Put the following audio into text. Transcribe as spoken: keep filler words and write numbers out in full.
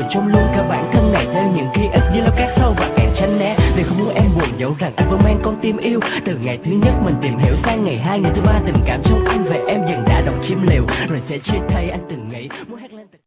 trong luôn cả bản thân này theo những ký ức như lâu cát sâu và càng tránh né vì không muốn em buồn, dẫu rằng anh vẫn mang con tim yêu. Từ ngày thứ nhất mình tìm hiểu sang ngày hai, ngày thứ ba tình cảm trong anh và em dần đã động chim liều, rồi sẽ chia tay anh từng nghĩ muốn hát